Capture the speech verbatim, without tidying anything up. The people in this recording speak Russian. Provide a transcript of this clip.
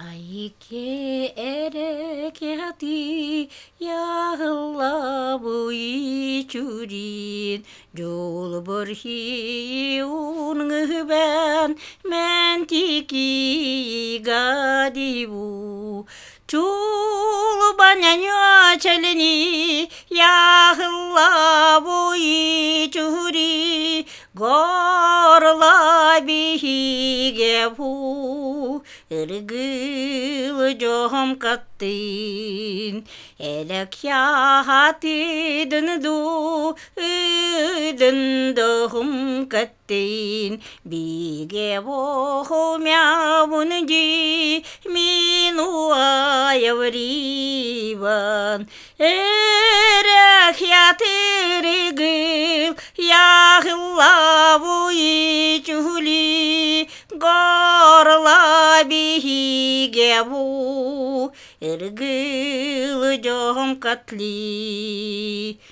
Айке эрекети яхла буи чурин жол борхи унгбен ментики гадибу чул баняньо челени яхла буи чури горла бихигебу ыргыл жом каттын элек яхаты дынду дындохум каттын биге бохумя бунжи минуа явриван эрек ятыргыл яхла буи чули горла бихигебу ыргыл жом катли